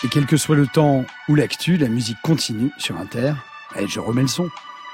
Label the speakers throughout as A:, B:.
A: Et quel que soit le temps ou l'actu, la musique continue sur Inter. Et je remets le son.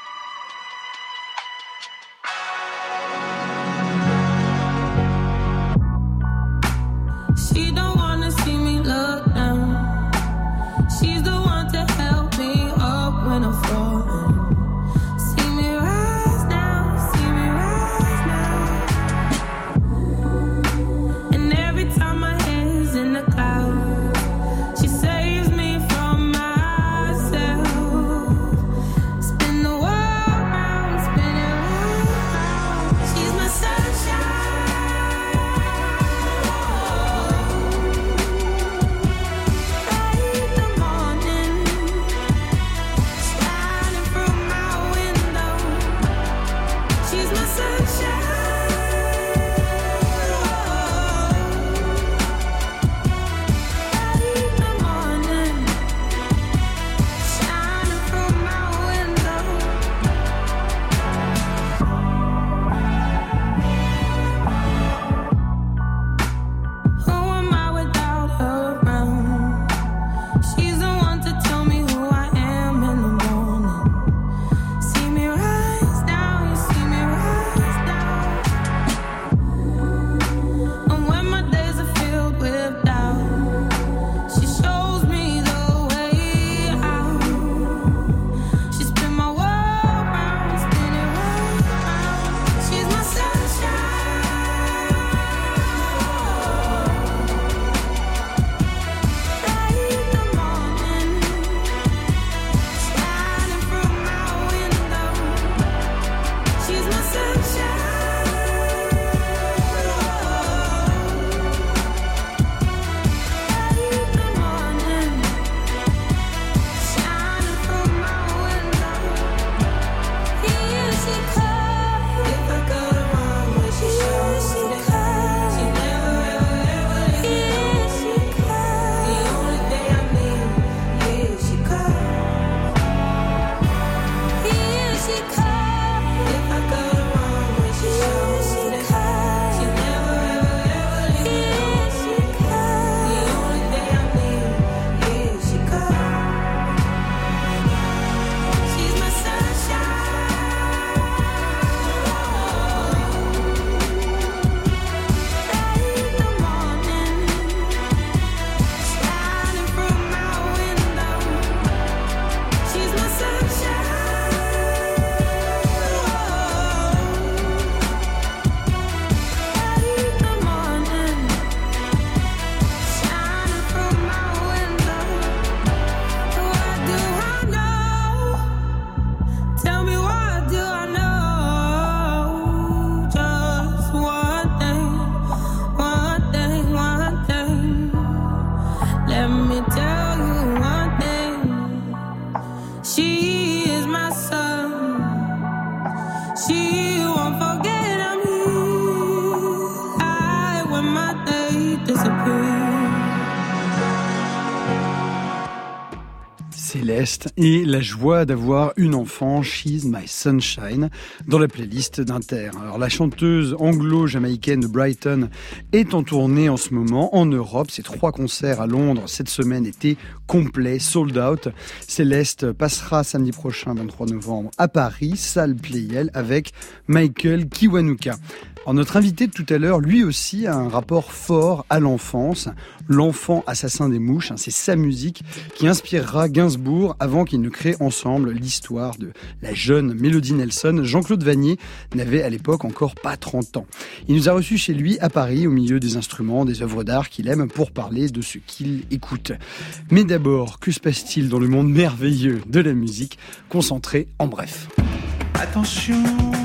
A: Céleste et la joie d'avoir une enfant, She's My Sunshine, dans la playlist d'Inter. Alors la chanteuse anglo-jamaïcaine de Brighton est en tournée en ce moment en Europe. Ses 3 concerts à Londres cette semaine étaient complets, sold out. Céleste passera samedi prochain, 23 novembre, à Paris, salle Playel, avec Michael Kiwanuka. Alors notre invité de tout à l'heure, lui aussi, a un rapport fort à l'enfance. L'enfant assassin des mouches, c'est sa musique qui inspirera Gainsbourg avant qu'ils ne créent ensemble l'histoire de la jeune Mélodie Nelson. Jean-Claude Vannier n'avait à l'époque encore pas 30 ans. Il nous a reçus chez lui à Paris, au milieu des instruments, des œuvres d'art qu'il aime, pour parler de ce qu'il écoute. Mais d'abord, que se passe-t-il dans le monde merveilleux de la musique, concentré en bref.
B: Attention,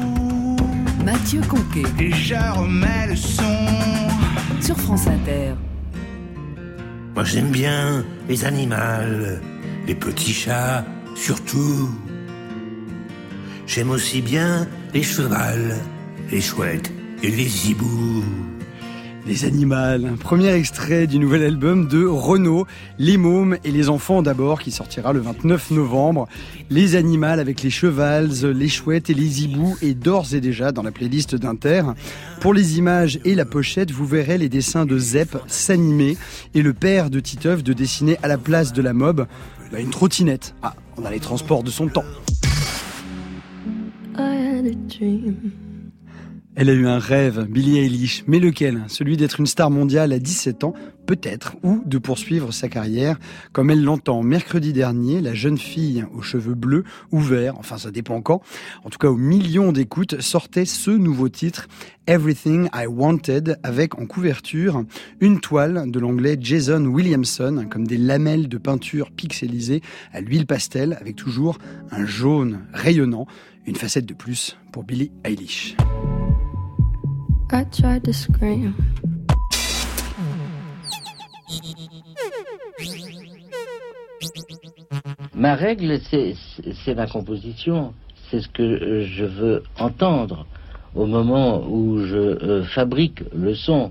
C: Mathieu Conquet.
B: Et je remets le son
C: sur France Inter.
D: Moi j'aime bien les animaux, les petits chats surtout. J'aime aussi bien les chevals, les chouettes et les hiboux.
A: Les Animals, premier extrait du nouvel album de Renaud, Les Mômes et les Enfants d'abord, qui sortira le 29 novembre. Les Animals avec les Chevals, les Chouettes et les Hiboux est d'ores et déjà dans la playlist d'Inter. Pour les images et la pochette, vous verrez les dessins de Zep s'animer et le père de Titeuf de dessiner à la place de la mob une trottinette. Ah, on a les transports de son temps. Elle a eu un rêve, Billie Eilish, mais lequel ? Celui d'être une star mondiale à 17 ans, peut-être, ou de poursuivre sa carrière comme elle l'entend. Mercredi dernier, la jeune fille aux cheveux bleus ou verts, enfin ça dépend quand, en tout cas aux millions d'écoutes, sortait ce nouveau titre, Everything I Wanted, avec en couverture une toile de l'anglais Jason Williamson, comme des lamelles de peinture pixelisées à l'huile pastel, avec toujours un jaune rayonnant, une facette de plus pour Billie Eilish.
E: I tried to scream.
F: Ma règle, c'est ma composition. C'est ce que je veux entendre au moment où je fabrique le son.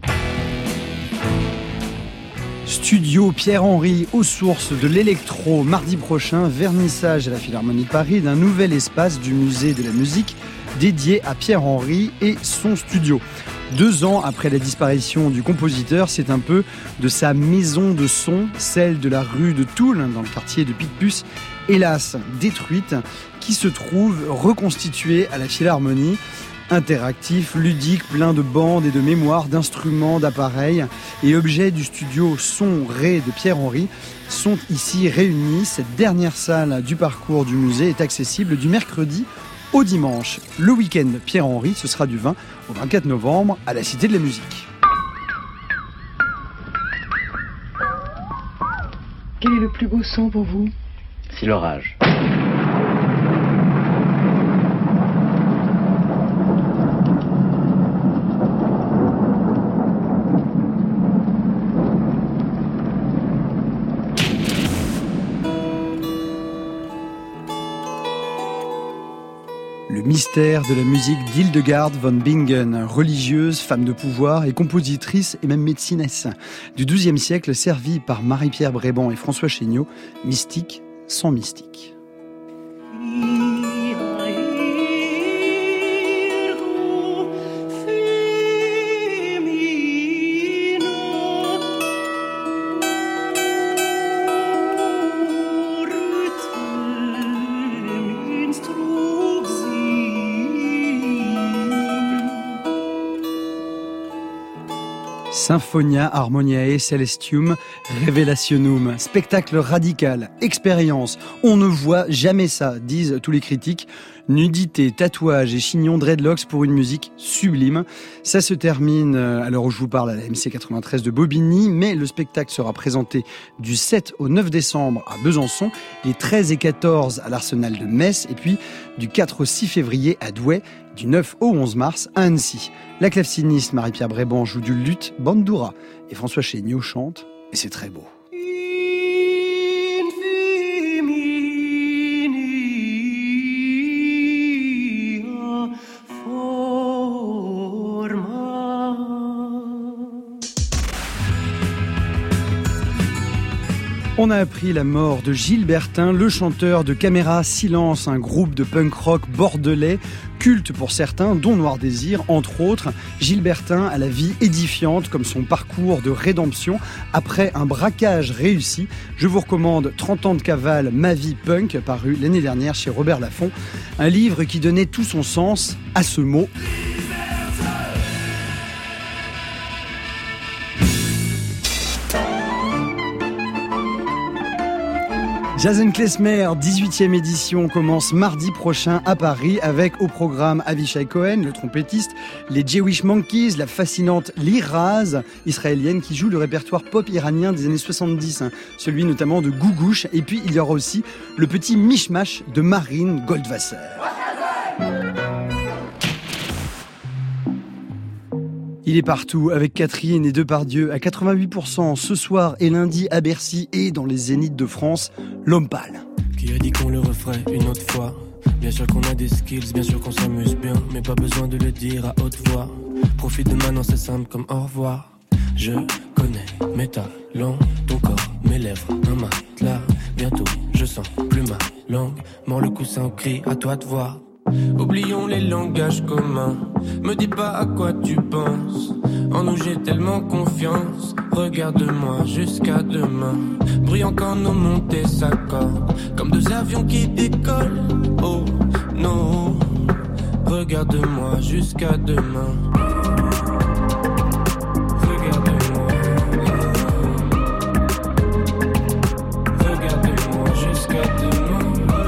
A: Studio Pierre-Henry aux sources de l'électro, mardi prochain, vernissage à la Philharmonie de Paris d'un nouvel espace du musée de la musique dédié à Pierre-Henry et son studio. 2 ans après la disparition du compositeur, c'est un peu de sa maison de son, celle de la rue de Toul, dans le quartier de Picpus, hélas détruite, qui se trouve reconstituée à la Philharmonie. Interactif, ludique, plein de bandes et de mémoires, d'instruments, d'appareils et objets du studio Son Ré de Pierre-Henry sont ici réunis. Cette dernière salle du parcours du musée est accessible du mercredi au dimanche. Le week-end Pierre-Henry, ce sera du 20 au 24 novembre à la Cité de la Musique.
G: Quel est le plus beau son pour vous ?
F: C'est l'orage.
A: Le mystère de la musique d'Hildegard von Bingen, religieuse, femme de pouvoir et compositrice et même médecinesse du XIIe siècle, servie par Marie-Pierre Bréban et François Chéniaud, mystique sans mystique. Symphonia Harmoniae Celestium Revelationum. Spectacle radical, expérience. On ne voit jamais ça, disent tous les critiques. Nudité, tatouage et chignon dreadlocks pour une musique sublime. Ça se termine à l'heure où je vous parle à la MC 93 de Bobigny, mais le spectacle sera présenté du 7 au 9 décembre à Besançon, les 13 et 14 à l'Arsenal de Metz, et puis du 4 au 6 février à Douai, du 9 au 11 mars à Annecy. La claveciniste Marie-Pierre Bréban joue du luth bandoura et François Chéniaud chante, et c'est très beau. On a appris la mort de Gilles Bertin, le chanteur de Caméra Silence, un groupe de punk rock bordelais, culte pour certains, dont Noir Désir, entre autres. Gilles Bertin a la vie édifiante comme son parcours de rédemption après un braquage réussi. Je vous recommande 30 ans de cavale, ma vie punk, paru l'année dernière chez Robert Laffont. Un livre qui donnait tout son sens à ce mot. Jason Klezmer, 18e édition, commence mardi prochain à Paris avec au programme Avishai Cohen, le trompettiste, les Jewish Monkeys, la fascinante Liraz, israélienne qui joue le répertoire pop iranien des années 70, celui notamment de Gougouche, et puis il y aura aussi le petit mishmash de Marine Goldwasser. Il est partout avec Catherine et Depardieu à 88% ce soir et lundi à Bercy et dans les Zéniths de France, L'Homme Pâle.
H: Qui a dit qu'on le referait une autre fois? Bien sûr qu'on a des skills, bien sûr qu'on s'amuse bien, mais pas besoin de le dire à haute voix. Profite de maintenant, c'est simple comme au revoir. Je connais mes talents, ton corps, mes lèvres, un matelas. Bientôt, je sens plus ma langue. Mord le coussin, crie, à toi de voir. Oublions les langages communs. Me dis pas à quoi tu penses. En nous j'ai tellement confiance. Regarde-moi jusqu'à demain. Brillant quand nos montées s'accordent. Comme deux avions qui décollent. Oh non. Regarde-moi jusqu'à demain. Regarde-moi. Regarde-moi jusqu'à demain.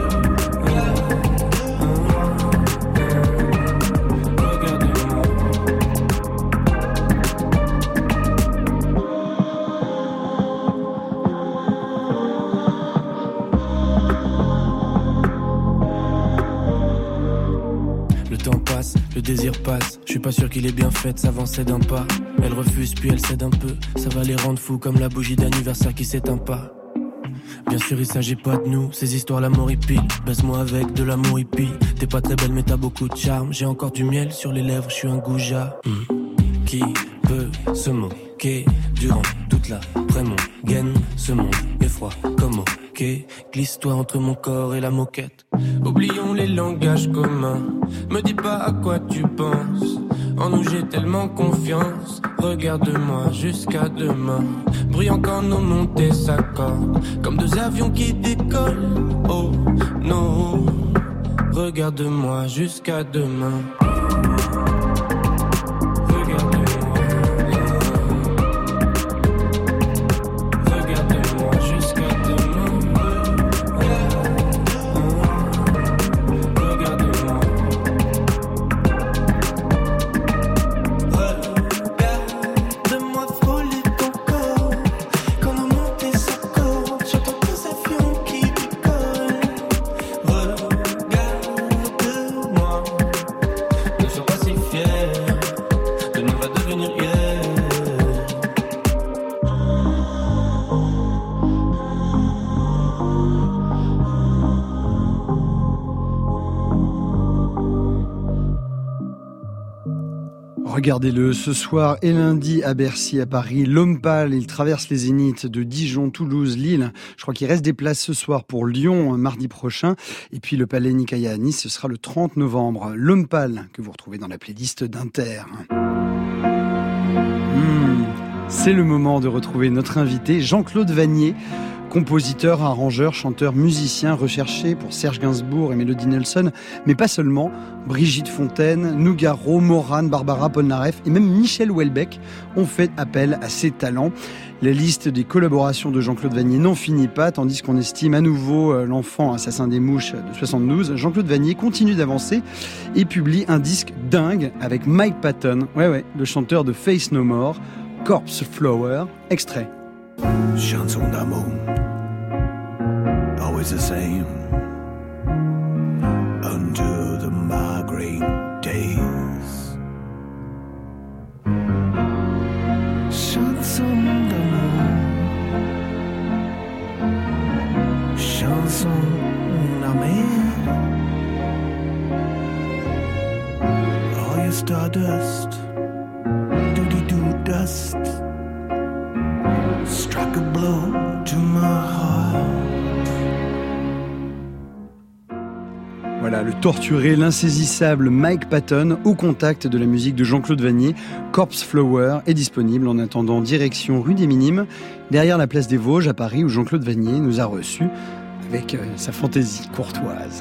H: Le désir passe, je suis pas sûr qu'il est bien fait de s'avancer d'un pas. Elle refuse puis elle cède un peu, ça va les rendre fous comme la bougie d'anniversaire qui s'éteint pas. Bien sûr il s'agit pas de nous, ces histoires l'amour y pile. Baisse-moi avec de l'amour hippie. T'es pas très belle mais t'as beaucoup de charme. J'ai encore du miel sur les lèvres, je suis un goujat. Qui peut se moquer durant toute l'après-mon-gaine? Ce monde est froid comme ok. Glisse-toi entre mon corps et la moquette. Oublions les langages communs. Me dis pas à quoi tu penses. En nous j'ai tellement confiance. Regarde-moi jusqu'à demain. Brillant quand nos montées s'accordent. Comme deux avions qui décollent. Oh non. Regarde-moi jusqu'à demain.
A: Regardez-le, ce soir et lundi à Bercy, à Paris, l'Homme Pâle, il traverse les zéniths de Dijon, Toulouse, Lille. Je crois qu'il reste des places ce soir pour Lyon, mardi prochain. Et puis le Palais Nicaïa à Nice, ce sera le 30 novembre. L'Homme Pâle, que vous retrouvez dans la playlist d'Inter. C'est le moment de retrouver notre invité, Jean-Claude Vannier. Compositeur, arrangeur, chanteur, musicien, recherché pour Serge Gainsbourg et Melody Nelson, mais pas seulement. Brigitte Fontaine, Nougaro, Morane, Barbara Polnareff et même Michel Houellebecq ont fait appel à ses talents. La liste des collaborations de Jean-Claude Vannier n'en finit pas, tandis qu'on estime à nouveau l'enfant assassin des mouches de 72. Jean-Claude Vannier continue d'avancer et publie un disque dingue avec Mike Patton, le chanteur de Faith No More, Corpse Flower, extrait.
D: Chanson d'amour, always the same, until the migraine days. Chanson d'amour, chanson amère. All your stardust, doody-doo dust. Struck a blow to my heart.
A: Voilà, le torturé, l'insaisissable Mike Patton au contact de la musique de Jean-Claude Vannier. Corpse Flower est disponible en attendant direction rue des Minimes, derrière la place des Vosges à Paris où Jean-Claude Vannier nous a reçus avec sa fantaisie courtoise.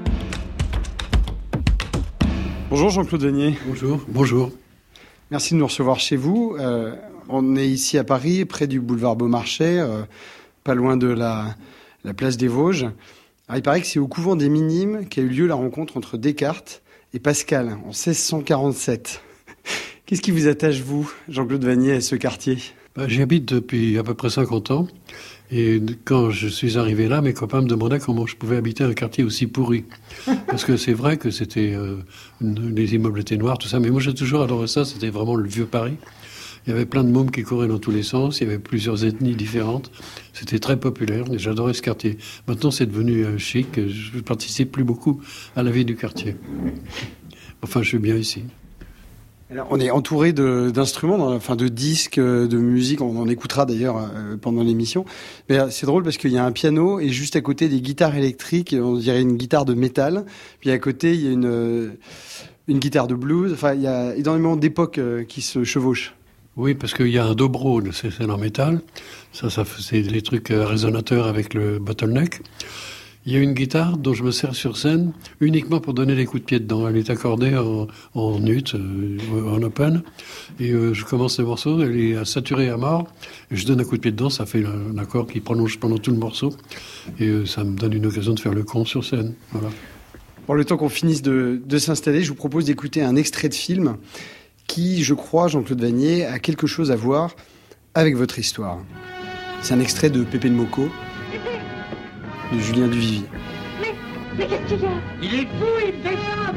A: Bonjour Jean-Claude Vannier.
I: Bonjour.
A: Merci de nous recevoir chez vous. On est ici à Paris, près du boulevard Beaumarchais, pas loin de la place des Vosges. Alors, il paraît que c'est au couvent des Minimes qu'a eu lieu la rencontre entre Descartes et Pascal en 1647. Qu'est-ce qui vous attache, vous, Jean-Claude Vannier, à ce quartier ?
I: J'y habite depuis à peu près 50 ans. Et quand je suis arrivé là, mes copains me demandaient comment je pouvais habiter un quartier aussi pourri. Parce que c'est vrai que c'était les immeubles étaient noirs, tout ça. Mais moi, j'ai toujours adoré ça. C'était vraiment le vieux Paris. Il y avait plein de mômes qui couraient dans tous les sens. Il y avait plusieurs ethnies différentes. C'était très populaire. Et j'adorais ce quartier. Maintenant, c'est devenu chic. Je ne participe plus beaucoup à la vie du quartier. Enfin, je suis bien ici.
A: Alors, on est entouré d'instruments, de disques, de musique. On en écoutera d'ailleurs pendant l'émission. Mais c'est drôle parce qu'il y a un piano et juste à côté des guitares électriques. On dirait une guitare de métal. Puis à côté, il y a une guitare de blues. Enfin, il y a énormément d'époques qui se chevauchent.
I: Oui, parce qu'il y a un dobro, c'est en métal. Ça c'est les trucs résonateurs avec le bottleneck. Il y a une guitare dont je me sers sur scène uniquement pour donner des coups de pied dedans. Elle est accordée en ut, en open. Et je commence le morceau, elle est saturée à mort. Et je donne un coup de pied dedans, ça fait un accord qui prolonge pendant tout le morceau. Et ça me donne une occasion de faire le con sur scène. Voilà.
A: Pour le temps qu'on finisse de s'installer, je vous propose d'écouter un extrait de film qui, je crois, Jean-Claude Vannier, a quelque chose à voir avec votre histoire. C'est un extrait de Pépé le Mocco, de Julien Duvivier.
J: Mais qu'est-ce qu'il y a? Il est fou, il me déchante.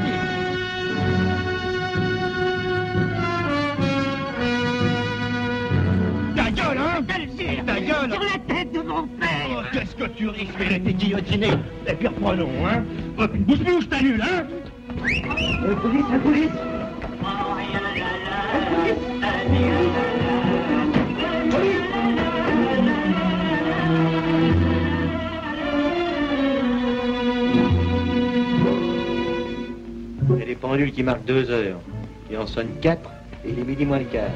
K: Ta gueule, hein? Ta gueule!
J: Sur la tête de mon père!
K: Oh, qu'est-ce que tu risques d'être guillotiné? Et puis reprenons, hein? Bouge, t'as nul, hein?
J: La police! La police!
L: Il y a des pendules qui marquent 2 heures. Il en sonne 4 et il est midi moins le quart.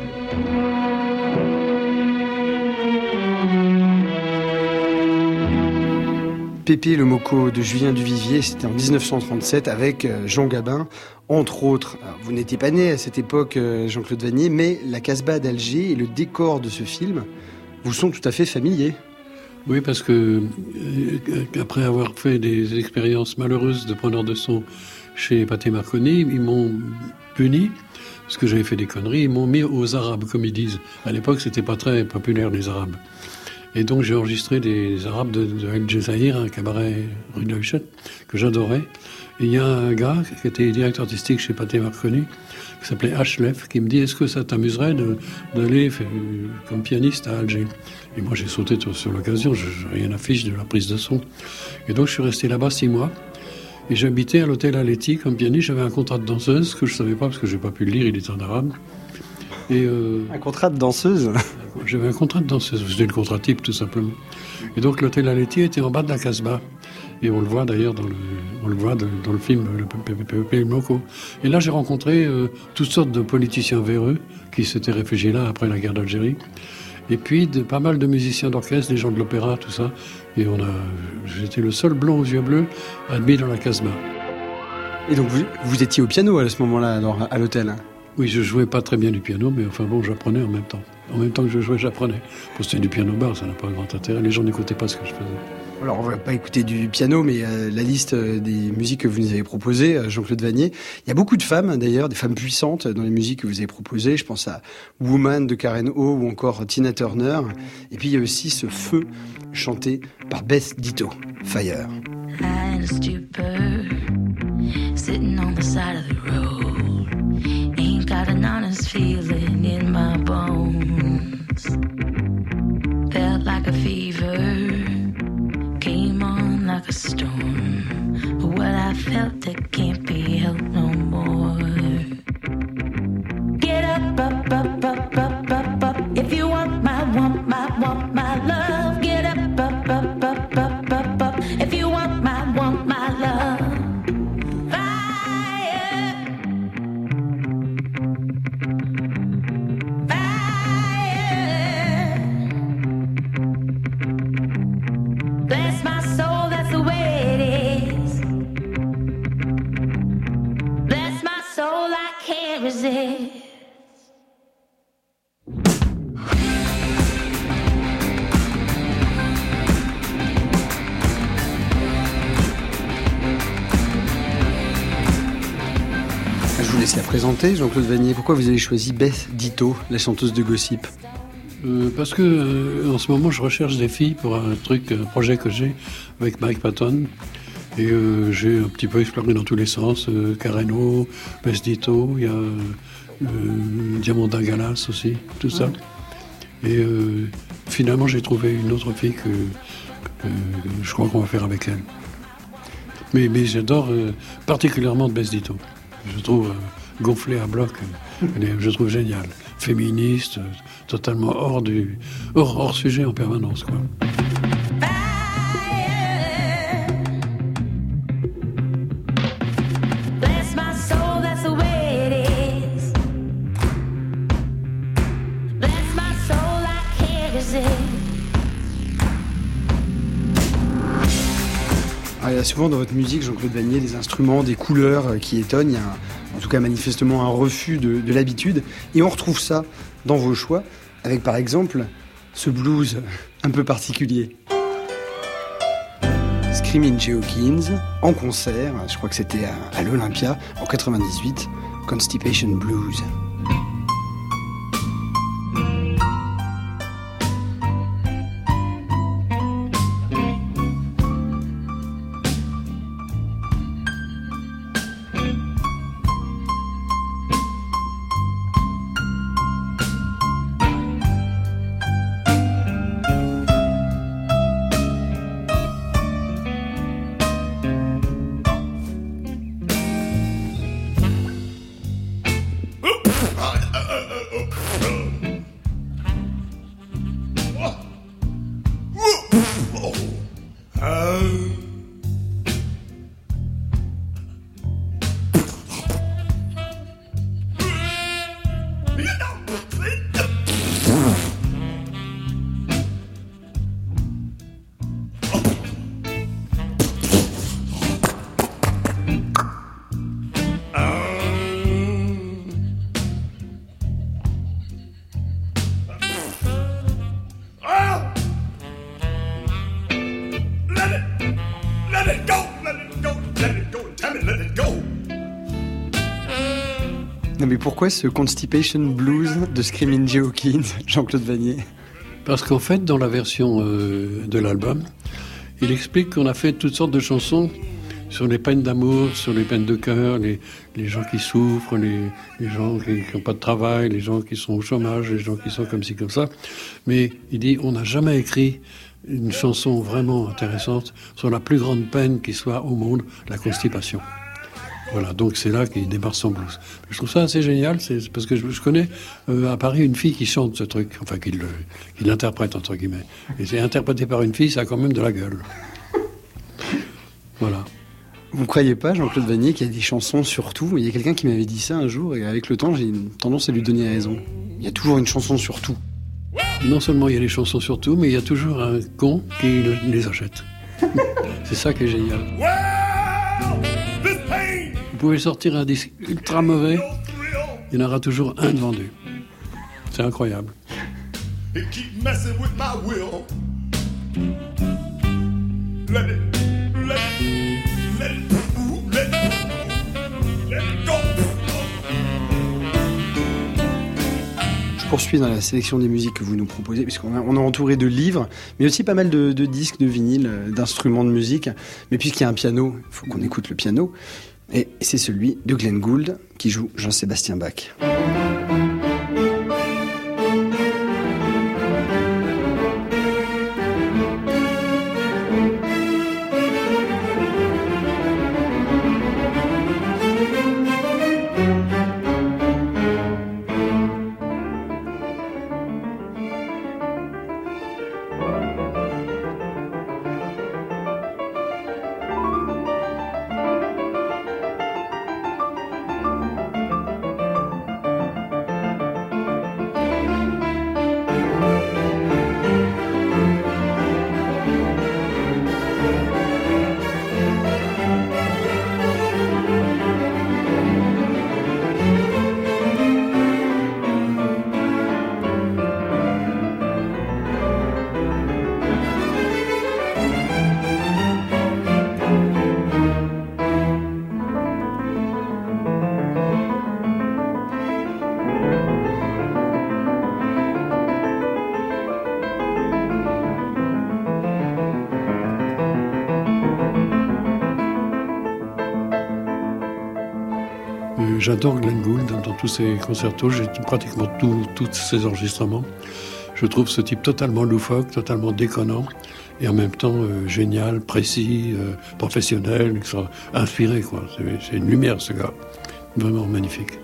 A: Pépé le Mocco de Julien Duvivier, c'était en 1937 avec Jean Gabin, entre autres. Alors, vous n'étiez pas né à cette époque, Jean-Claude Vannier, mais la Casbah d'Alger et le décor de ce film vous sont tout à fait familiers.
I: Oui, parce que après avoir fait des expériences malheureuses de preneur de son chez Pathé Marconi, ils m'ont puni parce que j'avais fait des conneries. Ils m'ont mis aux Arabes, comme ils disent. À l'époque, c'était pas très populaire, les Arabes. Et donc, j'ai enregistré des Arabes de El Jazaïr, un cabaret rue de la Huchette, que j'adorais. Et il y a un gars qui était directeur artistique chez Pathé Marconi, qui s'appelait Ashlef, qui me dit « Est-ce que ça t'amuserait d'aller comme pianiste à Alger ?» Et moi, j'ai sauté sur l'occasion, je n'ai rien affiche de la prise de son. Et donc, je suis resté là-bas 6 mois. Et j'habitais à l'hôtel Aletti comme pianiste. J'avais un contrat de danseuse que je ne savais pas parce que je n'ai pas pu le lire, il était en arabe. Et
A: un contrat de danseuse?
I: J'avais un contrat de danseuse, c'était le contrat type tout simplement. Et donc l'hôtel Aletti était en bas de la Casbah. Et on le voit d'ailleurs dans le film Pépé le Mocco. Et là j'ai rencontré toutes sortes de politiciens véreux qui s'étaient réfugiés là après la guerre d'Algérie. Et puis pas mal de musiciens d'orchestre, des gens de l'opéra, tout ça. Et j'étais le seul blond aux yeux bleus admis dans la Casbah.
A: Et donc vous étiez au piano à ce moment-là à l'hôtel?
I: Oui, je jouais pas très bien du piano, mais enfin bon, j'apprenais en même temps. En même temps que je jouais, j'apprenais. Pour c'était du piano bar, ça n'a pas grand intérêt. Les gens n'écoutaient pas ce que je faisais.
A: Alors, on va pas écouter du piano, mais la liste des musiques que vous nous avez proposées, Jean-Claude Vannier. Il y a beaucoup de femmes, d'ailleurs, des femmes puissantes dans les musiques que vous avez proposées. Je pense à Woman de Karen O ou encore Tina Turner. Et puis, il y a aussi ce Feu, chanté par Beth Ditto, Fire.
M: Sitting on the side of the road, ain't got an honest feeling in my bones. Felt like a fever, came on like a storm. But what I felt, it can't be helped no more. Get up, up, up, up, up, up, up. If you want my love. Get up, up, up, up, up, up, up. If you want my love. Bless my soul, that's the way it is. Bless my soul, I can't resist.
A: Je vous laisse la présenter, Jean-Claude Vannier. Pourquoi vous avez choisi Beth Ditto, la chanteuse de Gossip?
I: Parce que en ce moment, je recherche des filles pour un projet que j'ai avec Mike Patton. Et j'ai un petit peu exploré dans tous les sens. Karen O, Beth Ditto, il y a Diamanda Galas aussi, tout ça. Et finalement, j'ai trouvé une autre fille que je crois qu'on va faire avec elle. Mais j'adore particulièrement Beth Ditto. Je trouve gonflée à bloc. Je trouve géniale. Féministe, totalement hors sujet en permanence, quoi.
A: Il y a souvent dans votre musique, Jean-Claude Vannier, des instruments, des couleurs qui étonnent. Il y a en tout cas manifestement un refus de l'habitude. Et on retrouve ça dans vos choix, avec par exemple ce blues un peu particulier. Screaming Jay Hawkins, en concert, je crois que c'était à l'Olympia, en 98, Constipation Blues. Non mais pourquoi ce Constipation Blues de Screaming Jay Hawkins, Jean-Claude Vannier?
I: Parce qu'en fait, dans la version de l'album, il explique qu'on a fait toutes sortes de chansons sur les peines d'amour, sur les peines de cœur, les gens qui souffrent, les gens qui n'ont pas de travail, les gens qui sont au chômage, les gens qui sont comme ci, comme ça. Mais il dit, on n'a jamais écrit une chanson vraiment intéressante sur la plus grande peine qui soit au monde, la constipation. Voilà, donc c'est là qu'il démarre son blues. Je trouve ça assez génial, c'est parce que je connais à Paris une fille qui chante ce truc, enfin qui l'interprète entre guillemets. Et c'est interprété par une fille, ça a quand même de la gueule. Voilà.
A: Vous ne croyez pas, Jean-Claude Vannier, qu'il y a des chansons sur tout? Il y a quelqu'un qui m'avait dit ça un jour, et avec le temps, j'ai une tendance à lui donner raison. Il y a toujours une chanson sur tout.
I: Non seulement il y a des chansons sur tout, mais il y a toujours un con qui les achète. C'est ça qui est génial. Vous pouvez sortir un disque ultra mauvais, il y en aura toujours un de vendu. C'est incroyable.
A: Je poursuis dans la sélection des musiques que vous nous proposez, puisqu'on est entouré de livres, mais aussi pas mal de disques, de vinyles, d'instruments de musique. Mais puisqu'il y a un piano, il faut qu'on écoute le piano. Et c'est celui de Glenn Gould qui joue Jean-Sébastien Bach.
I: J'adore Glenn Gould dans tous ses concertos, j'ai pratiquement tous ses enregistrements. Je trouve ce type totalement loufoque, totalement déconnant, et en même temps génial, précis, professionnel, inspiré, quoi. C'est une lumière, ce gars. Vraiment magnifique.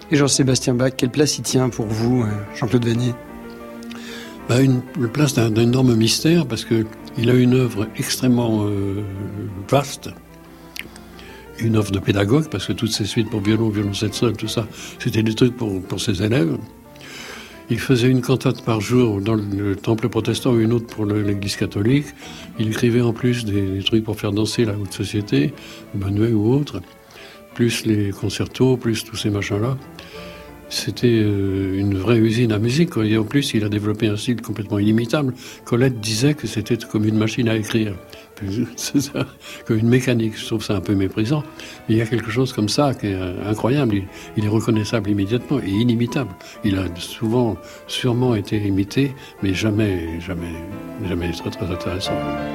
A: Et Jean-Sébastien Bach, quelle place il tient pour vous, Jean-Claude Vannier ?
I: Une place d'un énorme mystère, parce qu'il a une œuvre extrêmement vaste, une œuvre de pédagogue, parce que toutes ces suites pour violon, violoncelle seul, tout ça, c'était des trucs pour ses élèves. Il faisait une cantate par jour dans le temple protestant et une autre pour l'église catholique. Il écrivait en plus des trucs pour faire danser la haute société, Manuel ou autre, plus les concertos, plus tous ces machins-là. C'était une vraie usine à musique, quoi. Et en plus, il a développé un style complètement inimitable. Colette disait que c'était comme une machine à écrire. C'est ça, comme une mécanique. Je trouve ça un peu méprisant. Mais il y a quelque chose comme ça qui est incroyable. Il est reconnaissable immédiatement et inimitable. Il a sûrement été imité, mais jamais très très intéressant.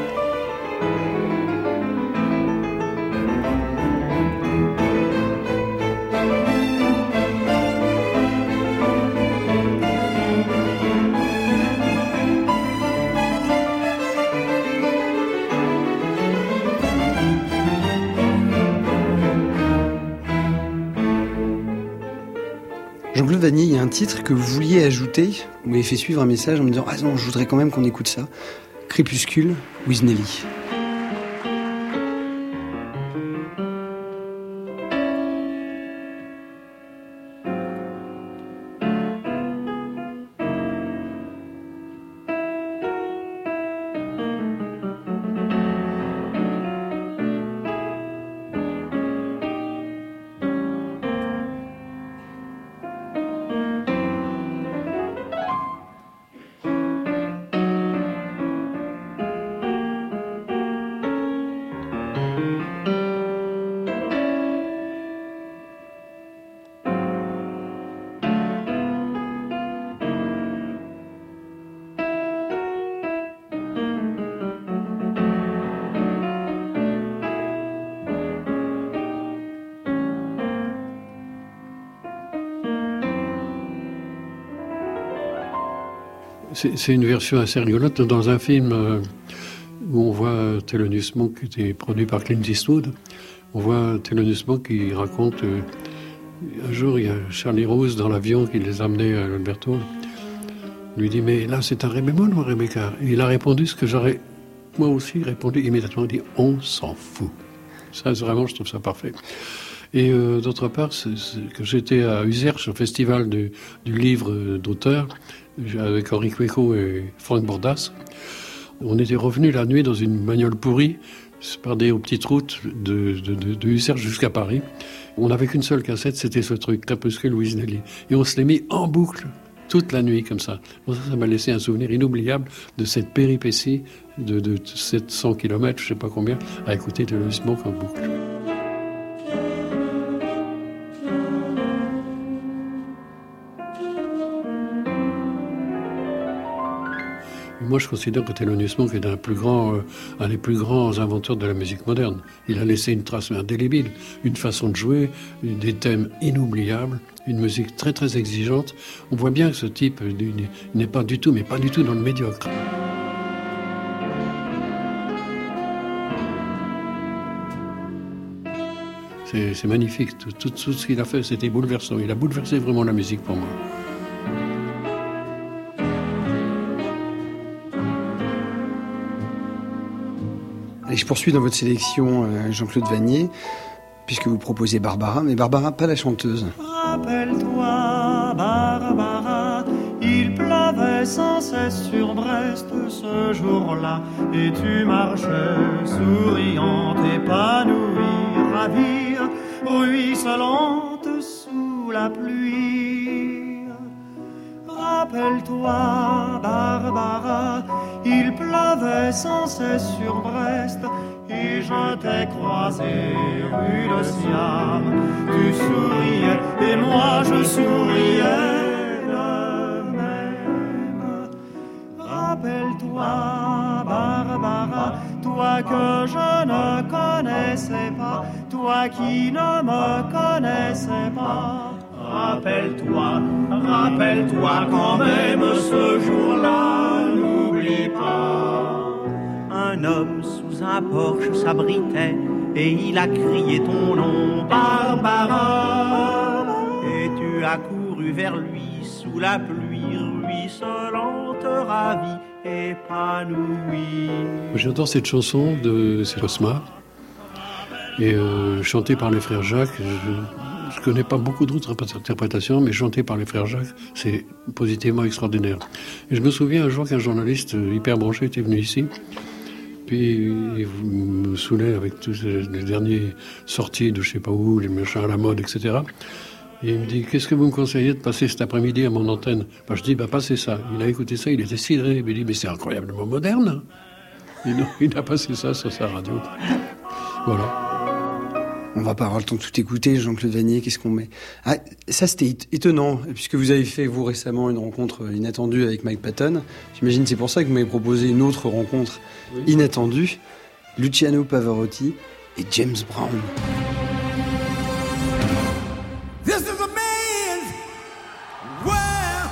A: Jean-Claude Vannier, il y a un titre que vous vouliez ajouter. Vous m'avez fait suivre un message en me disant « Ah non, je voudrais quand même qu'on écoute ça. Crépuscule, with Nelly ».
I: C'est une version assez rigolote dans un film où on voit Thelonious Monk, qui était produit par Clint Eastwood. On voit Thelonious Monk qui raconte un jour, il y a Charlie Rose dans l'avion qui les a amenés à Alberto. Il lui dit « Mais là, c'est un ré bémol ou un ré bécard ?» Et il a répondu ce que j'aurais moi aussi répondu immédiatement. Il dit « On s'en fout ». Ça, vraiment, je trouve ça parfait. Et d'autre part, que j'étais à Userche, au festival du livre d'auteur, avec Henri Cueco et Franck Bordas. On était revenus la nuit dans une bagnole pourrie, par des petites routes de Userche jusqu'à Paris. On n'avait qu'une seule cassette, c'était ce truc, Crépuscule, with Nelly. Et on se l'est mis en boucle toute la nuit, comme ça. Bon, ça m'a laissé un souvenir inoubliable de cette péripétie de 700 km, je ne sais pas combien, à écouter Thelonious Monk en boucle. Moi, je considère que Thelonious Monk est un des plus grands inventeurs de la musique moderne. Il a laissé une trace indélébile, une façon de jouer, des thèmes inoubliables, une musique très très exigeante. On voit bien que ce type n'est pas du tout, mais pas du tout dans le médiocre. C'est magnifique. Tout ce qu'il a fait, c'était bouleversant. Il a bouleversé vraiment la musique pour moi.
A: Et je poursuis dans votre sélection, Jean-Claude Vannier, puisque vous proposez Barbara, mais Barbara, pas la chanteuse.
N: Rappelle-toi, Barbara, il pleuvait sans cesse sur Brest ce jour-là, et tu marchais souriante, épanouie, ravie, ruisselante sous la pluie. Rappelle-toi, Barbara, il pleuvait sans cesse sur Brest, et je t'ai croisé rue de Siam. Tu souriais et moi je souriais de même. Rappelle-toi, Barbara, toi que je ne connaissais pas, toi qui ne me connaissais pas. Rappelle-toi quand même ce jour-là, n'oublie pas. Un homme sous un porche s'abritait et il a crié ton nom, Barbara. Et tu accouru vers lui sous la pluie ruisselante, ravie, épanouie.
I: J'adore cette chanson de Cosma, et chantée par les frères Jacques. Je ne connais pas beaucoup d'autres interprétations, mais chantée par les frères Jacques, c'est positivement extraordinaire. Et je me souviens un jour qu'un journaliste hyper branché était venu ici, puis il me saoulait avec tous les derniers sorties de je sais pas où, les machins à la mode, etc. Et il me dit, qu'est-ce que vous me conseillez de passer cet après-midi à mon antenne? Je dis, passez ça. Il a écouté ça, il était sidéré. Il me dit, mais c'est incroyablement moderne. Et non, il a passé ça sur sa radio. Voilà.
A: On va pas avoir le temps de tout écouter, Jean-Claude Vannier, qu'est-ce qu'on met? Ah, ça c'était étonnant, puisque vous avez fait, vous, récemment, une rencontre inattendue avec Mike Patton. J'imagine c'est pour ça que vous m'avez proposé une autre rencontre inattendue. Luciano Pavarotti et James Brown.
O: This is a man's world.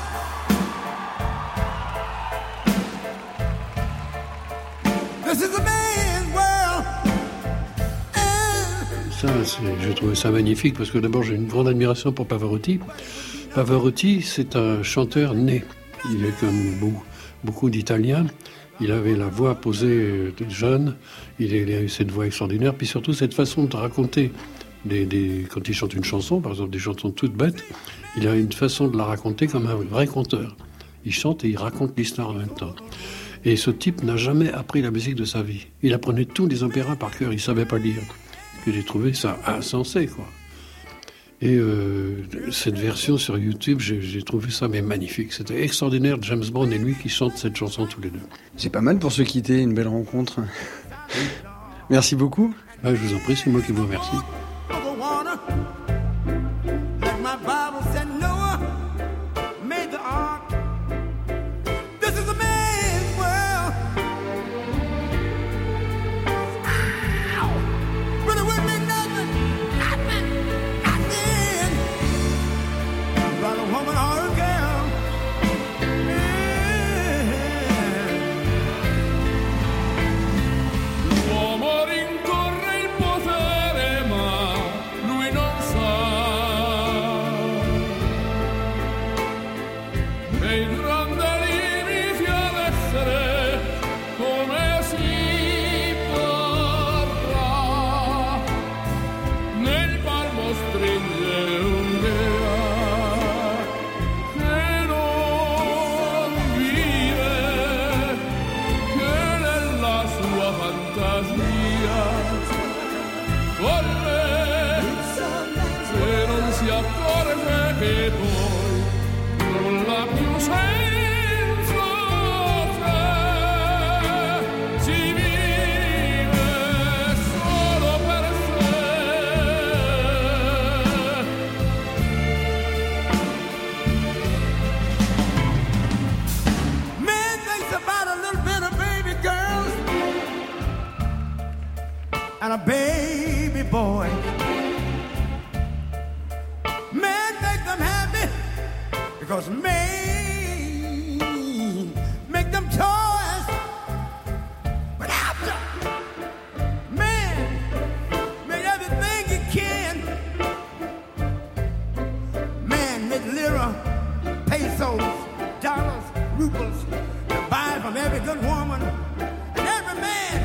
O: This is a man's world.
I: J'ai trouvé ça magnifique parce que d'abord j'ai une grande admiration pour Pavarotti. Pavarotti, c'est un chanteur né. Il est comme beaucoup d'Italiens. Il avait la voix posée jeune. Il a eu cette voix extraordinaire. Puis surtout cette façon de raconter. Quand il chante une chanson, par exemple des chansons toutes bêtes, il a une façon de la raconter comme un vrai conteur. Il chante et il raconte l'histoire en même temps. Et ce type n'a jamais appris la musique de sa vie. Il apprenait tous les opéras par cœur. Il savait pas lire. J'ai trouvé ça insensé, quoi. Et cette version sur YouTube, j'ai trouvé ça magnifique. C'était extraordinaire, James Brown et lui qui chantent cette chanson tous les deux.
A: C'est pas mal pour se quitter, une belle rencontre. Merci beaucoup.
I: Je vous en prie, c'est moi qui vous remercie.
O: And a baby boy. Men make them happy because men make them toys. But after man make everything he can. Man make lira, pesos, dollars, rubles to buy from every good woman. And every man.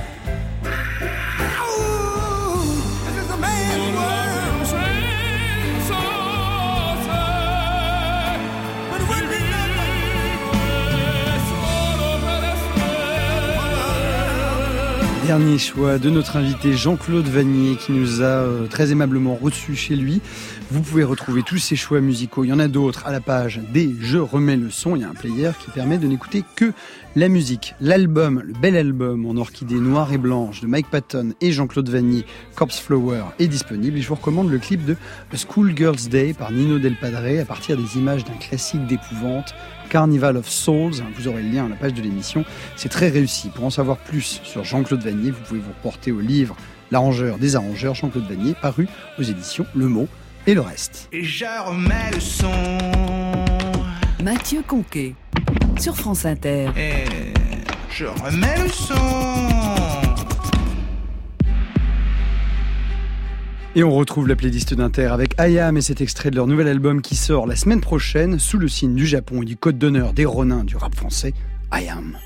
A: Dernier choix de notre invité Jean-Claude Vannier qui nous a très aimablement reçus chez lui. Vous pouvez retrouver tous ces choix musicaux, il y en a d'autres à la page des Je remets le son. Il y a un player qui permet de n'écouter que la musique. L'album, le bel album en orchidée noire et blanche de Mike Patton et Jean-Claude Vannier, Corpse Flower, est disponible. Et je vous recommande le clip de A Schoolgirl's Day par Nino Del Padre à partir des images d'un classique d'épouvante, Carnival of Souls. Vous aurez le lien à la page de l'émission. C'est très réussi. Pour en savoir plus sur Jean-Claude Vannier, vous pouvez vous reporter au livre L'arrangeur des arrangeurs, Jean-Claude Vannier, paru aux éditions Le Mot et le reste.
B: Et je remets le son.
C: Mathieu Conquet sur France Inter.
B: Et je remets le son.
A: Et on retrouve la playlist d'Inter avec IAM et cet extrait de leur nouvel album qui sort la semaine prochaine sous le signe du Japon et du code d'honneur des Ronins du rap français, IAM.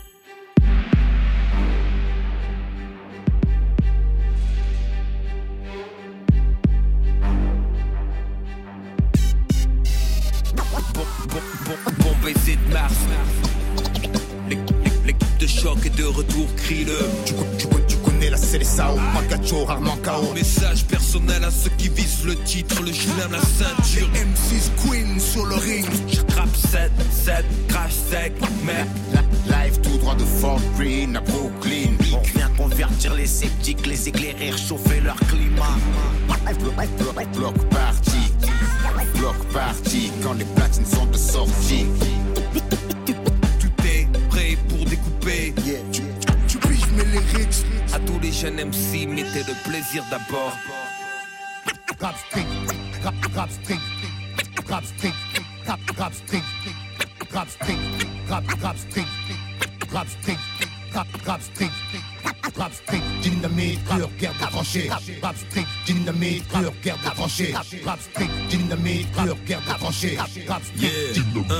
P: Bon baiser de Mars. L'équipe de choc est de retour, crie-le.
Q: Tu connais la Célessao, Magacho, rarement KO.
P: Message personnel à ceux qui visent le titre, le chelem, la ceinture.
Q: M6 Queen sur le ring.
P: Je crappe 7, crash sec, mec.
Q: Live tout droit de Fort Greene à Brooklyn.
R: On vient convertir les sceptiques, les éclairer, réchauffer leur climat.
Q: Bloc party, quand les platines sont de sortie.
P: Tout est prêt pour découper.
Q: Tu piges mes lyrics.
P: À tous les jeunes MC, mettez le plaisir d'abord.
Q: Rap street, rap street, rap street, rap street, rap street, rap street, rap street, rap street. Rap street, dynamite, pure guerre de tranchées. Rap street, dynamite, pure guerre de tranchées. Rap street, dynamite, pure guerre de tranchées. Rap street, dynamite.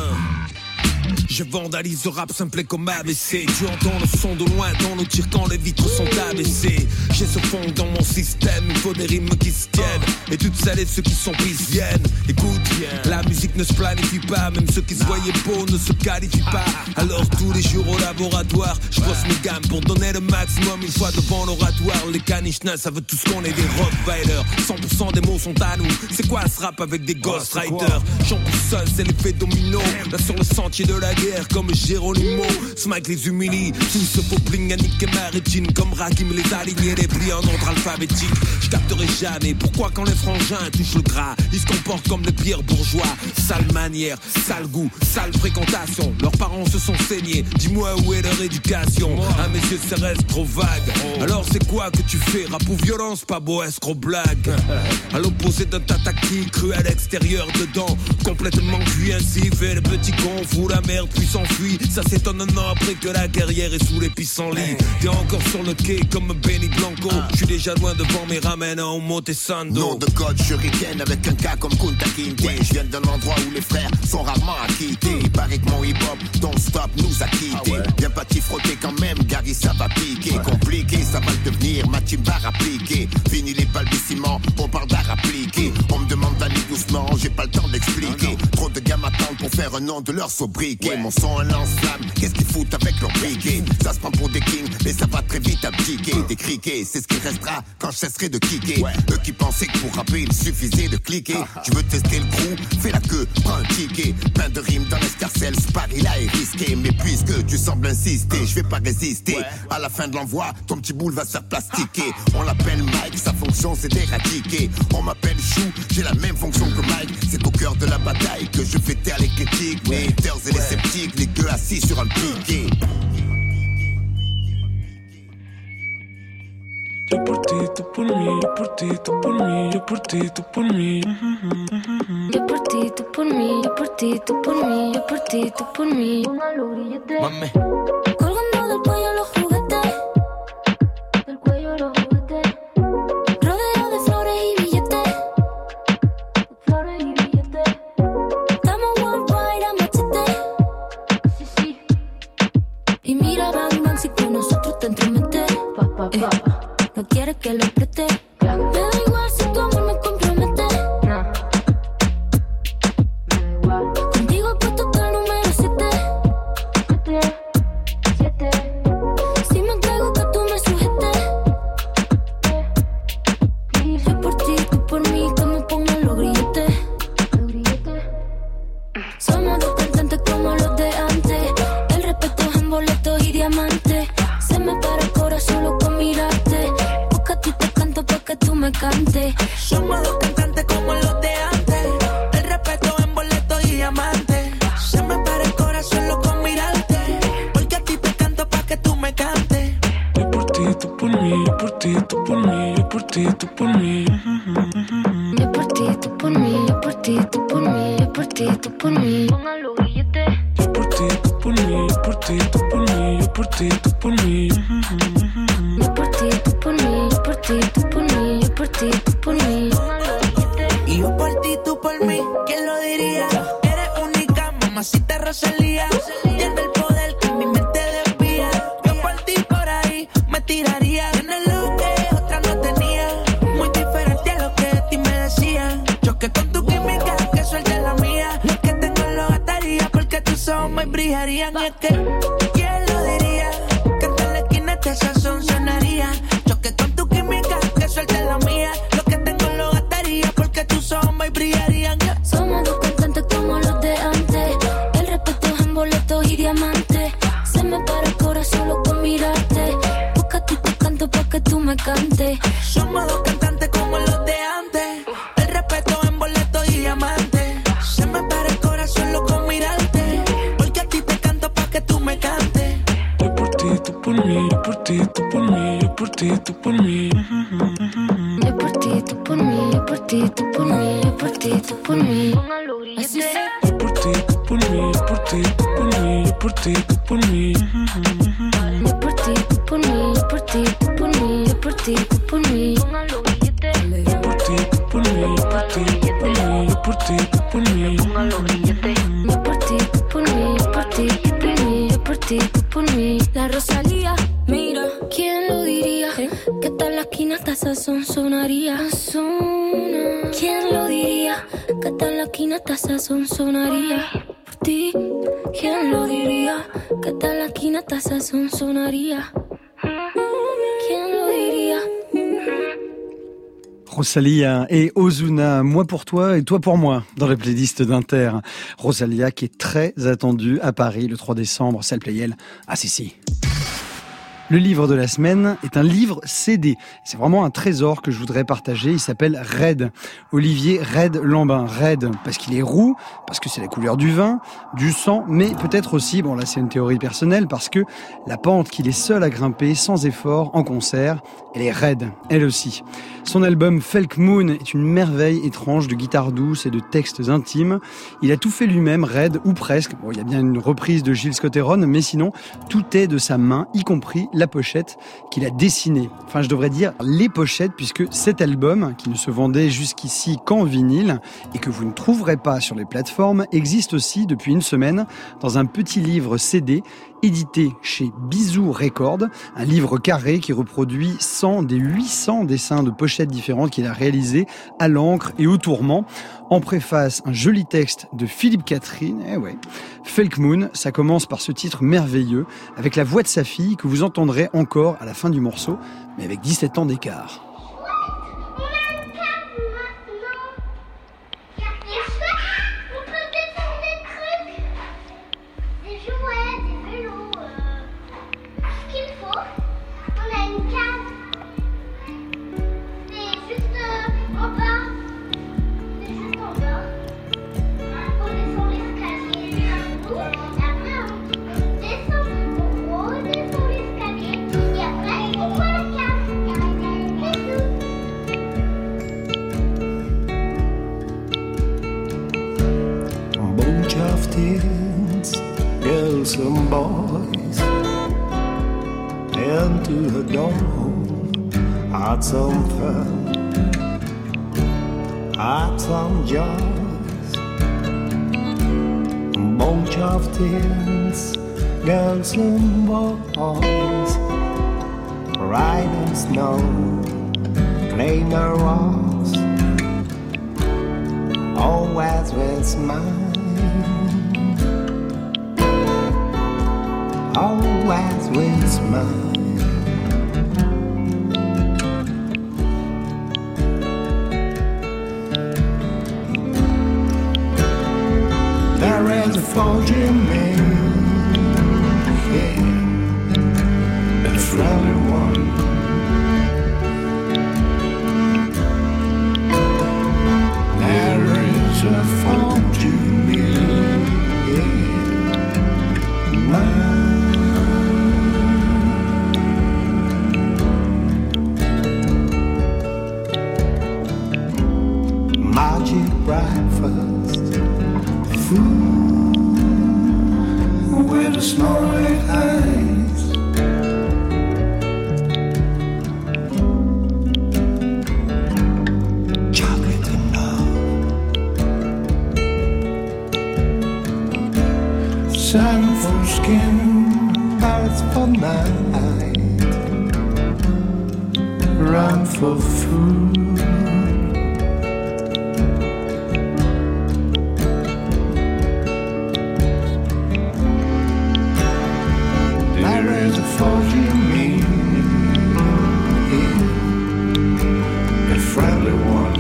P: Je vandalise le rap simple comme ABC. Tu entends le son de loin dans nos tirs quand les vitres sont abaissées. J'ai ce fond dans mon système, il faut des rimes qui se tiennent. Et toutes celles et ceux qui sont pris viennent. Écoute, la musique ne se planifie pas, même ceux qui se voyaient beaux ne se qualifient pas. Alors tous les jours au laboratoire, je bosse mes gammes pour donner le maximum. Une fois devant l'oratoire, les caniches savent tous qu'on est des rottweilers. 100% des mots sont à nous. C'est quoi ce rap avec des ghostwriters? J'en pousse seul, c'est l'effet domino. Là sur le sentier de la guerre comme Géronimo, Smike les humilie, tout ce faux bling à niquer ma rétine comme Rakim les alignés, les plis en ordre alphabétique. Je capterai jamais pourquoi quand les frangins touchent le gras, ils se comportent comme les pires bourgeois. Sale manière, sale goût, sale fréquentation, leurs parents se sont saignés, dis-moi où est leur éducation. À mes yeux ça reste trop vague. Alors c'est quoi que tu fais? Rap ou violence, pas beau escroc blague. À l'opposé d'un tataki cru à l'extérieur, dedans complètement cuit, ainsi fait le petit con, fout la merde puis s'enfuit. Ça s'étonne un an après que la guerrière est sous les pissenlits. T'es encore sur le quai comme Benny Blanco. J'suis déjà loin devant mes ramen au Montesando.
Q: Nom de code shuriken avec un cas comme Kunta Kinte. J'viens d'un endroit où les frères sont rarement acquittés. Il paraît que mon hip-hop don't stop nous a quittés. Viens pas t'y frotter quand même, Gary ça va piquer. Compliqué, ça va le devenir, ma team va rappliquer. Fini les balbutiements, on parle d'art appliqué. On me demande d'aller doucement, j'ai pas le temps d'expliquer. Trop de gars m'attendent pour faire un nom de leur sobriquet. Mon son un lance-flamme, qu'est-ce qu'ils foutent avec leur briquet? Ça se prend pour des kings, mais ça va très vite abdiquer. Des criquets, c'est ce qui restera quand je cesserai de kicker. Eux qui pensaient que pour rapper il suffisait de cliquer. Tu veux tester le crew, fais la queue, prends un ticket. Plein de rimes dans l'escarcelle, ce pari-là est risqué. Mais puisque tu sembles insister, je vais pas résister. À la fin de l'envoi, ton petit boule va se faire plastiquer. On l'appelle Mike, sa fonction c'est d'éradiquer. On m'appelle Chou, j'ai la même fonction que Mike. C'est au cœur de la bataille que je fais taire les critiques. Les haters et les sceptiques, les deux assis sur un piquet.
D: Yo por ti, tú por mí, yo por ti, tú por mí, yo por ti, tú por mí.
E: Yo por ti, tú por mí, yo por ti, tú por mí, yo por ti, tú por mí. Póngalo grillete.
P: Mame.
E: Colgando del cuello los juguetes, del cuello los juguetes. Rodeo de flores y billetes, flores y billetes. Estamos worldwide a machete. Sí, sí. Y mira, bang, bang, si con nosotros te entremetes. No quieres que lo preste. Me da igual si tu amor me compromete. Contigo he puesto hasta el número 7. Si me entrego que tú me sujetes. Yo por ti, tú por mí, que me pongan los grilletes. Somos dos cantantes como los de antes. El respeto es en boletos y diamantes. Se me para el corazón solo con mirarte. Porque a ti te canto pa' que tú me cantes.
R: Somos dos cantantes como los de antes. El respeto en boletos y diamantes. Se me para el corazón solo con mirarte. Porque a ti te canto pa' que tú me cantes.
D: Yo por ti, tú por mí, yo por ti, tú por mí, yo por ti, tú por mí.
E: Yo por ti, tú por mí, yo por ti, tú por mí, yo por ti, tú por mí. Póngalo grillete.
D: Yo por ti, tú por mí, yo por ti, tú por mí, yo por ti, tú por mí.
E: Yo por ti, tú por mí, yo por ti, tú por mí, yo por ti, ti, tú por mí.
R: Y yo por ti, tú por mí, ¿quién lo diría? Eres única, mamacita Rosalía. Tienes el poder que mi mente desvía. Yo por ti por ahí me tiraría. Tienes lo que otra no tenía. Muy diferente a lo que de ti me decían. Choque con tu química, que suelte la mía. Lo que tengo lo gastaría porque tus ojos me brillarían. Y es que, ¿quién lo diría? Que en la esquina esta sazón sonaría. Choque con tu química, que suelte la mía. Lo que tengo lo gastaría porque tus ojos me brillarían.
E: Somos dos cantantes como los de antes. El respeto es en boletos y diamantes. Se me para el corazón solo con mirarte. Busca a ti te canto pa' que tú me cantes.
R: Somos dos cantantes como los de antes. El respeto en boletos y diamantes. Se me para el corazón solo con mirarte. Porque a ti te canto pa' que tú me cantes.
D: Yo por ti, tú por mí, yo por ti, tú por mí, yo por ti, tú por mí.
E: Yo por ti, tú por mí, yo por ti, tú por mí, yo por ti, tú por mí. Así sea.
D: Yo por ti, tú por mí, yo por ti, tú por mí, yo por ti, tú por mí.
E: Yo por ti, tú por mí, yo por ti, tú por mí, yo por ti, tú por mí.
D: Yo por ti, tú por mí, yo por ti, tú por mí, yo por ti, tú por mí.
E: Yo por ti, tú por mí, yo por ti, tú por mí, yo por ti, tú por mí. La Rosalía, mira, ¿quién lo diría? Que hasta en la esquina esta sazón sonaría. ¿Quién lo diría? Que hasta en la esquina esta sazón sonaría. Por ti, ¿quién lo diría? Que hasta en la esquina esta sazón sonaría. ¿Quién lo diría?
A: Rosalia et Ozuna, moi pour toi et toi pour moi, dans la playlist d'Inter. Rosalia qui est très attendue à Paris le 3 décembre, salle Playel à Sissi. Le livre de la semaine est un livre CD. C'est vraiment un trésor que je voudrais partager. Il s'appelle Red. Olivier Red Lambin. Red, parce qu'il est roux, parce que c'est la couleur du vin, du sang, mais peut-être aussi, bon là c'est une théorie personnelle, parce que la pente qu'il est seul à grimper sans effort en concert, elle est raide, elle aussi. Son album Felk Moon est une merveille étrange de guitare douce et de textes intimes. Il a tout fait lui-même, Red, ou presque. Bon, il y a bien une reprise de Gilles Scott-Heron, mais sinon, tout est de sa main, y compris la pochette qu'il a dessinée. Enfin, je devrais dire les pochettes, puisque cet album, qui ne se vendait jusqu'ici qu'en vinyle, et que vous ne trouverez pas sur les plateformes, existe aussi depuis une semaine dans un petit livre CD édité chez Bisou Records, un livre carré qui reproduit 100 des 800 dessins de pochettes différentes qu'il a réalisés à l'encre et au tourment. En préface, un joli texte de Philippe Catherine. Eh ouais. Felk Moon, ça commence par ce titre merveilleux, avec la voix de sa fille que vous entendrez encore à la fin du morceau, mais avec 17 ans d'écart.
S: Girls and boys into the dawn, had some fun, had some joys. Bunch of teens, girls and boys, riding snow, playing the rocks, always with smiles. Always with smile. There is a fortune man, yeah, a friendly one. There is a fortune man, yeah, magic breakfast, food run for food. There is a force in me, a friendly one.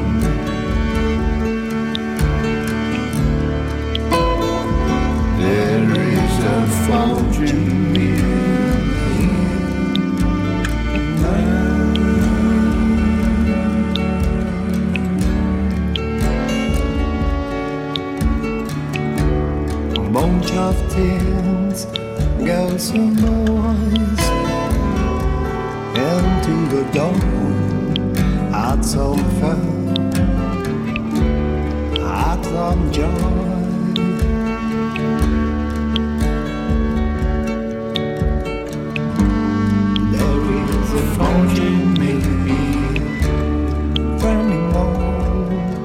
S: There is a force in me. Bunch of tears, girls and boys, into the dawn. Had some fun, had some joy. There is a fortune maybe burning on.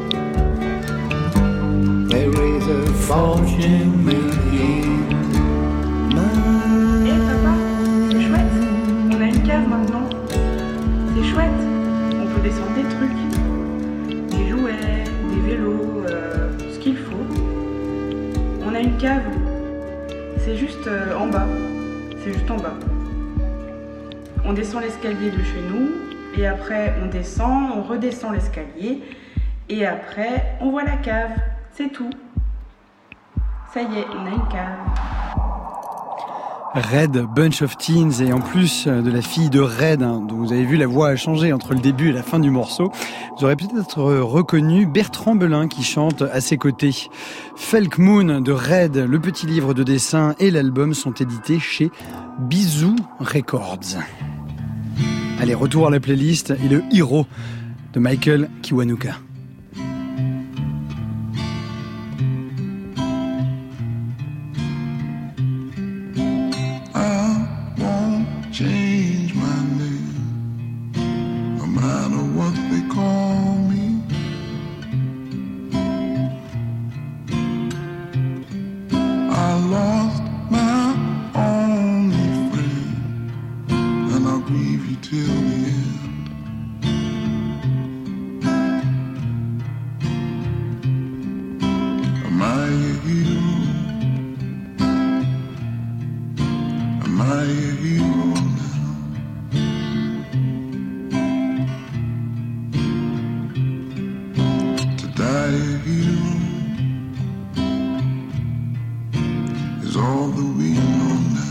S: There is a fortune maybe.
T: Cave, c'est juste en bas, c'est juste en bas. On descend l'escalier de chez nous et après on descend, on redescend l'escalier et après on voit la cave, c'est tout. Ça y est, on a une cave.
A: Red, Bunch of Teens, et en plus de la fille de Red, dont vous avez vu la voix a changé entre le début et la fin du morceau, vous aurez peut-être reconnu Bertrand Belin qui chante à ses côtés. Felk Moon de Red, le petit livre de dessin et l'album sont édités chez Bisou Records. Allez, retour à la playlist et le Hero de Michael Kiwanuka.
S: Change my name, no matter what they call me. I lost my only friend, and I'll grieve you till the end. Am I a hero? Am I a hero? All that we know now.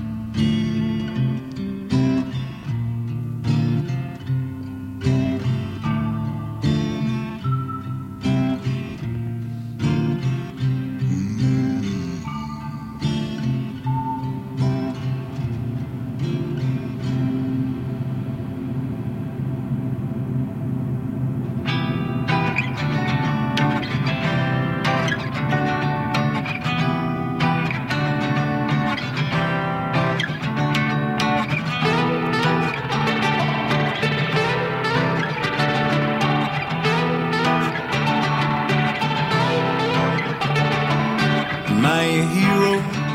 S: Am I a hero?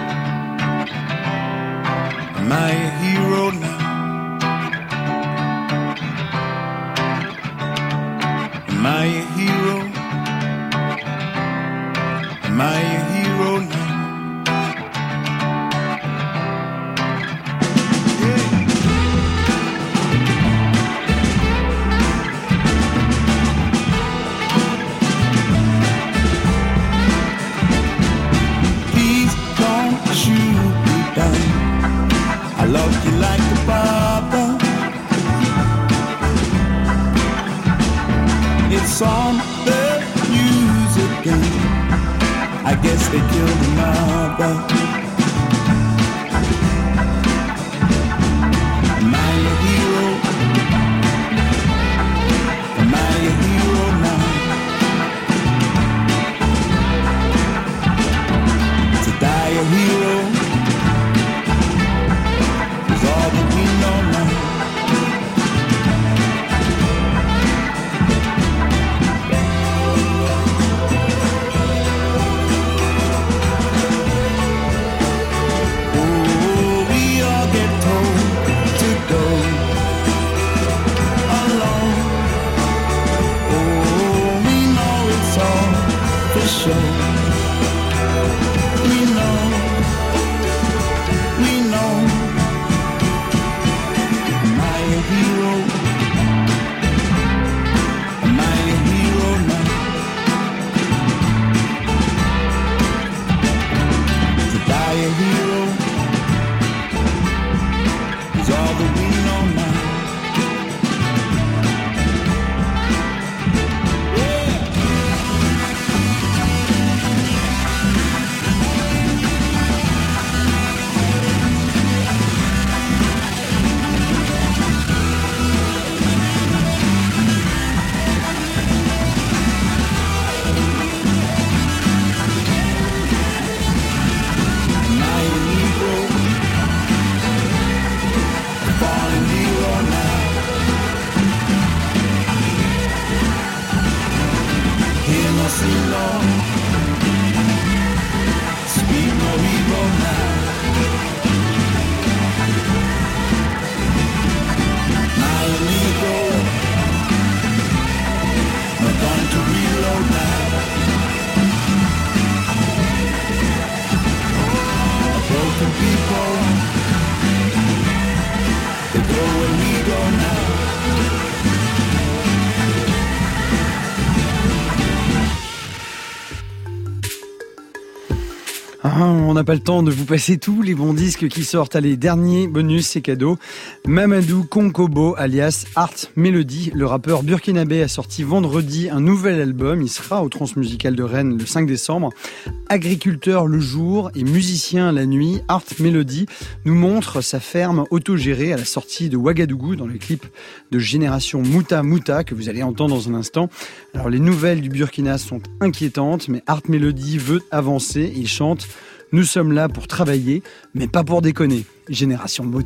S: Am I a hero now? Am I a hero? Am I a hero now? I love you like a papa. It's on the news again. I guess they killed the mother. Am I a hero? Am I a hero now? To die a hero is all that we know now. They go where we go now.
A: Ah, on n'a pas le temps de vous passer tous les bons disques qui sortent. Allez, dernier bonus, c'est cadeau. Mamadou Konkobo, alias Art Melody, le rappeur burkinabé, a sorti vendredi un nouvel album. Il sera au Transmusical de Rennes le 5 décembre. Agriculteur le jour et musicien la nuit, Art Melody nous montre sa ferme autogérée à la sortie de Ouagadougou dans le clip de Génération Mouta Mouta que vous allez entendre dans un instant. Alors les nouvelles du Burkina sont inquiétantes, mais Art Melody veut avancer et il chante « Nous sommes là pour travailler, mais pas pour déconner. Génération Mouta ».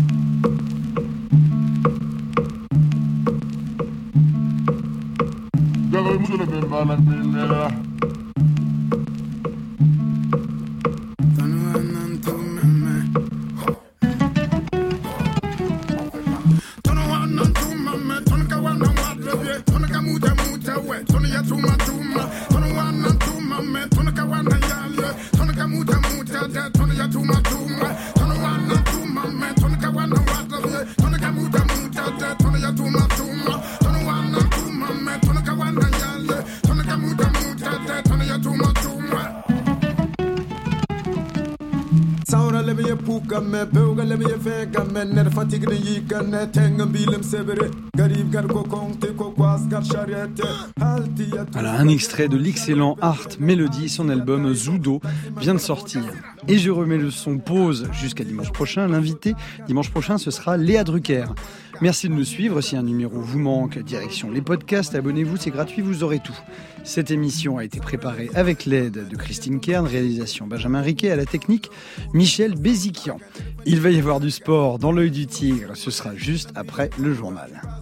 A: Voilà un extrait de l'excellent Art Melody, son album Zudo vient de sortir. Et je remets le son pause jusqu'à dimanche prochain. L'invité dimanche prochain, ce sera Léa Drucker. Merci de nous suivre. Si un numéro vous manque, direction les podcasts, abonnez-vous, c'est gratuit, vous aurez tout. Cette émission a été préparée avec l'aide de Christine Kern, réalisation Benjamin Riquet, à la technique Michel Béziquian. Il va y avoir du sport dans l'œil du tigre, ce sera juste après le journal.